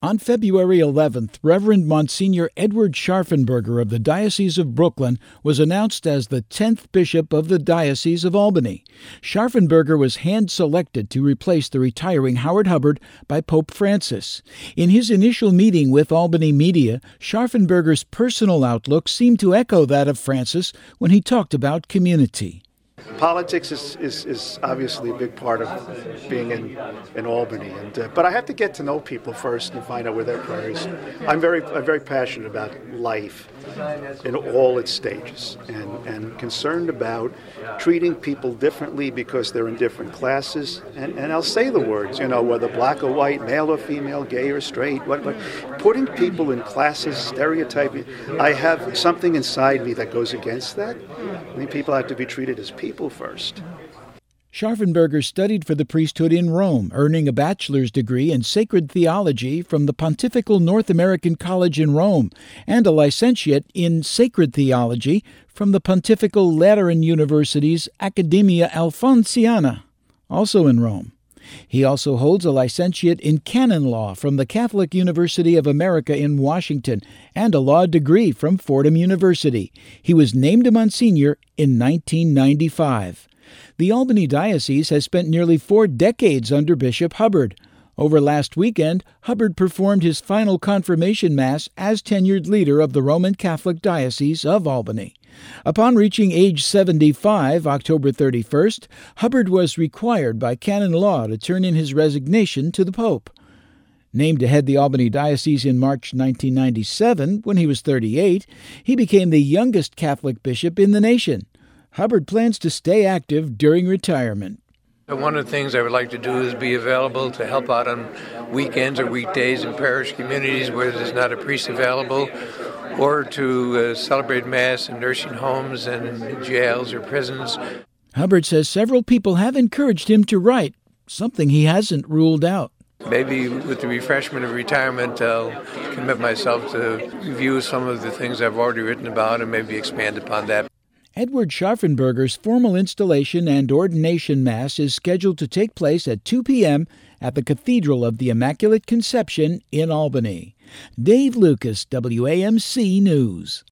On February 11th, Reverend Monsignor Edward Scharfenberger of the Diocese of Brooklyn was announced as the 10th Bishop of the Diocese of Albany. Scharfenberger was hand-selected to replace the retiring Howard Hubbard by Pope Francis. In his initial meeting with Albany media, Scharfenberger's personal outlook seemed to echo that of Francis when he talked about community. Politics is obviously a big part of being in Albany, but I have to get to know people first and find out where their prayers. I'm very passionate about life in all its stages, and concerned about treating people differently because they're in different classes. And I'll say the words, whether black or white, male or female, gay or straight, putting people in classes, stereotyping. I have something inside me that goes against that. I think people have to be treated as people first. Scharfenberger studied for the priesthood in Rome, earning a bachelor's degree in sacred theology from the Pontifical North American College in Rome and a licentiate in sacred theology from the Pontifical Lateran University's Academia Alfonsiana, also in Rome. He also holds a licentiate in canon law from the Catholic University of America in Washington and a law degree from Fordham University. He was named a Monsignor in 1995. The Albany Diocese has spent nearly 4 decades under Bishop Hubbard. Over last weekend, Hubbard performed his final confirmation Mass as tenured leader of the Roman Catholic Diocese of Albany. Upon reaching age 75, October 31st, Hubbard was required by canon law to turn in his resignation to the Pope. Named to head the Albany Diocese in March 1997, when he was 38, he became the youngest Catholic bishop in the nation. Hubbard plans to stay active during retirement. One of the things I would like to do is be available to help out on weekends or weekdays in parish communities where there's not a priest available, or to celebrate Mass in nursing homes and in jails or prisons. Hubbard says several people have encouraged him to write, something he hasn't ruled out. Maybe with the refreshment of retirement, I'll commit myself to review some of the things I've already written about and maybe expand upon that. Edward Scharfenberger's formal installation and ordination Mass is scheduled to take place at 2 p.m. at the Cathedral of the Immaculate Conception in Albany. Dave Lucas, WAMC News.